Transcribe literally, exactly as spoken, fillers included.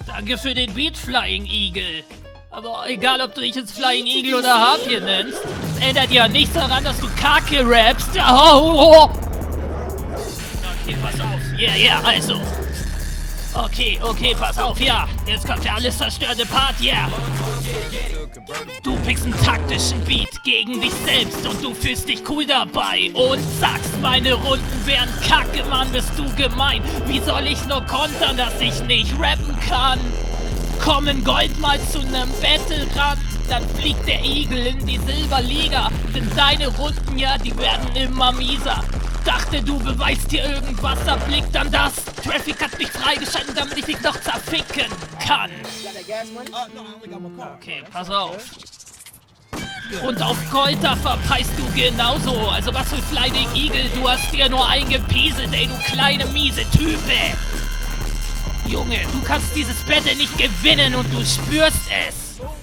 Danke für den Beat, Flying Eagle. Aber egal, ob du dich jetzt Flying Eagle oder Harpier nennst, es ändert ja nichts daran, dass du Kacke rappst. Oh, oh. Okay, pass auf. Ja, yeah, ja, yeah, also. Okay, okay, pass auf, ja. Jetzt kommt der alles zerstörende Part, ja. Yeah. Du pickst einen taktischen Beat gegen dich selbst und du fühlst dich cool dabei und sagst, meine Runden wären kacke, Mann, bist du gemein. Wie soll ich nur kontern, dass ich nicht rappen kann? Komm in Gold mal zu nem Battle ran, dann fliegt der Igel in die Silberliga. Denn deine Runden, ja, die werden immer mieser. Dachte, du beweist hier irgendwas, erblickt dann das. Traffic hat mich freigeschalten, damit ich dich noch zerficken kann. Okay, pass auf. Und auf Kolter verpeist du genauso. Also was für Flying Eagle, du hast dir nur eingepieselt, ey, du kleine miese Type. Junge, du kannst dieses Battle nicht gewinnen und du spürst es.